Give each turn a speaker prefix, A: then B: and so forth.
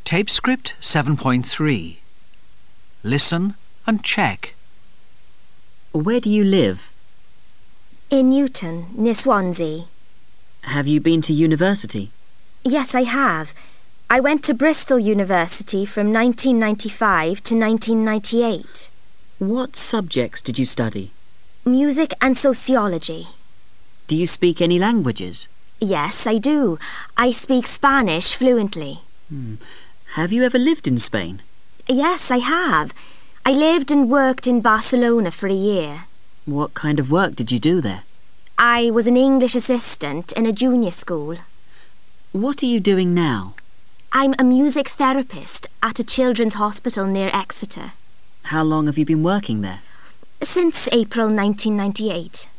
A: Tape script 7.3. Listen and check.
B: Where do you live?
C: In Newton, near Swansea.
B: Have you been to university?
C: Yes, I have. I went to Bristol University from 1995 to 1998.
B: What subjects did you study?
C: Music and sociology.
B: Do you speak any languages?
C: Yes, I do. I speak Spanish fluently.
B: Have you ever lived in Spain?
C: Yes, I have. I lived and worked in Barcelona for a year.
B: What kind of work did you do there?
C: I was an English assistant in a junior school.
B: What are you doing now?
C: I'm a music therapist at a children's hospital near Exeter.
B: How long have you been working there?
C: Since April 1998.